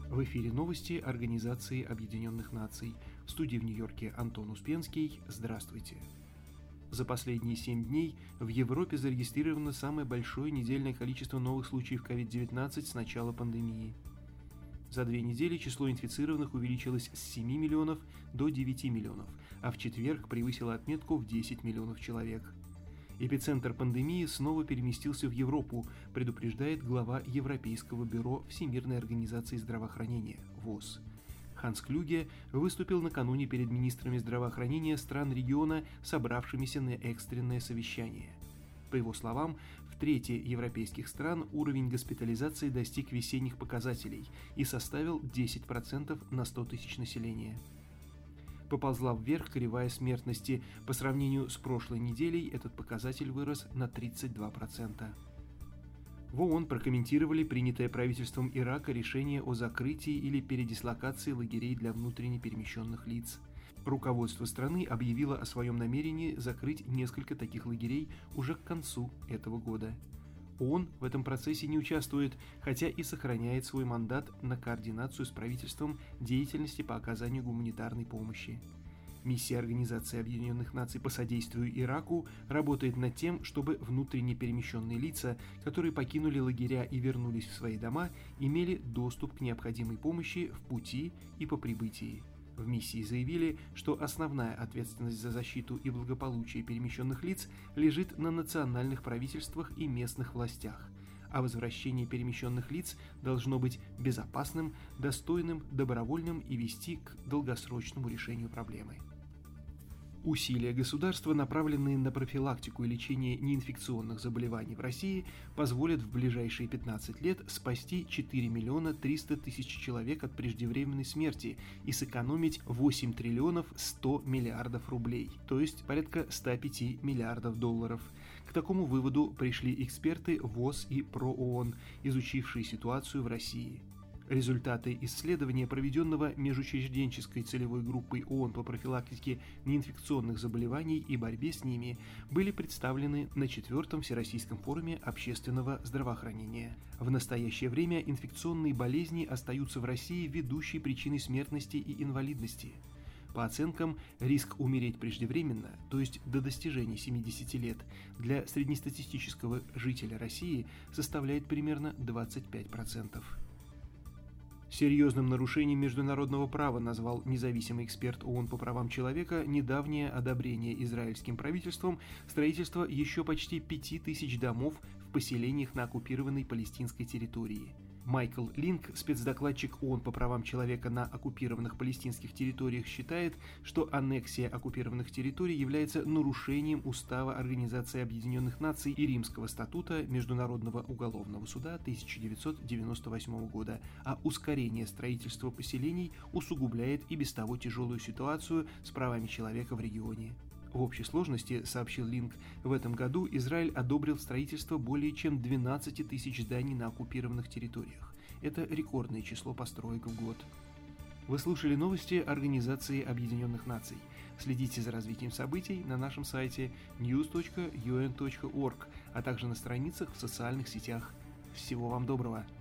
В эфире новости Организации Объединенных Наций. В студии в Нью-Йорке Антон Успенский. Здравствуйте. За последние 7 дней в Европе зарегистрировано самое большое недельное количество новых случаев COVID-19 с начала пандемии. За 2 недели число инфицированных увеличилось с 7 миллионов до 9 миллионов, а в четверг превысило отметку в 10 миллионов человек. Эпицентр пандемии снова переместился в Европу, предупреждает глава Европейского бюро Всемирной организации здравоохранения ВОЗ. Ханс Клюге выступил накануне перед министрами здравоохранения стран региона, собравшимися на экстренное совещание. По его словам, в трети европейских стран уровень госпитализации достиг весенних показателей и составил 10% на 100 тысяч населения. Поползла вверх кривая смертности. По сравнению с прошлой неделей этот показатель вырос на 32%. В ООН прокомментировали принятое правительством Ирака решение о закрытии или передислокации лагерей для внутренне перемещенных лиц. Руководство страны объявило о своем намерении закрыть несколько таких лагерей уже к концу этого года. ООН в этом процессе не участвует, хотя и сохраняет свой мандат на координацию с правительством деятельности по оказанию гуманитарной помощи. Миссия Организации Объединенных Наций по содействию Ираку работает над тем, чтобы внутренне перемещенные лица, которые покинули лагеря и вернулись в свои дома, имели доступ к необходимой помощи в пути и по прибытии. В миссии заявили, что основная ответственность за защиту и благополучие перемещенных лиц лежит на национальных правительствах и местных властях, а возвращение перемещенных лиц должно быть безопасным, достойным, добровольным и вести к долгосрочному решению проблемы. Усилия государства, направленные на профилактику и лечение неинфекционных заболеваний в России, позволят в ближайшие 15 лет спасти 4 миллиона 300 тысяч человек от преждевременной смерти и сэкономить 8 триллионов 100 миллиардов рублей, то есть порядка 105 миллиардов долларов. К такому выводу пришли эксперты ВОЗ и ПРООН, изучившие ситуацию в России. Результаты исследования, проведенного межучрежденческой целевой группой ООН по профилактике неинфекционных заболеваний и борьбе с ними, были представлены на 4-м Всероссийском форуме общественного здравоохранения. В настоящее время инфекционные болезни остаются в России ведущей причиной смертности и инвалидности. По оценкам, риск умереть преждевременно, то есть до достижения 70 лет, для среднестатистического жителя России составляет примерно 25%. Серьезным нарушением международного права назвал независимый эксперт ООН по правам человека недавнее одобрение израильским правительством строительства еще почти 5000 домов в поселениях на оккупированной палестинской территории. Майкл Линк, спецдокладчик ООН по правам человека на оккупированных палестинских территориях, считает, что аннексия оккупированных территорий является нарушением Устава Организации Объединенных Наций и Римского статута Международного уголовного суда 1998 года, а ускорение строительства поселений усугубляет и без того тяжелую ситуацию с правами человека в регионе. В общей сложности, сообщил Линк, в этом году Израиль одобрил строительство более чем 12 тысяч зданий на оккупированных территориях. Это рекордное число построек в год. Вы слушали новости Организации Объединенных Наций. Следите за развитием событий на нашем сайте news.un.org, а также на страницах в социальных сетях. Всего вам доброго!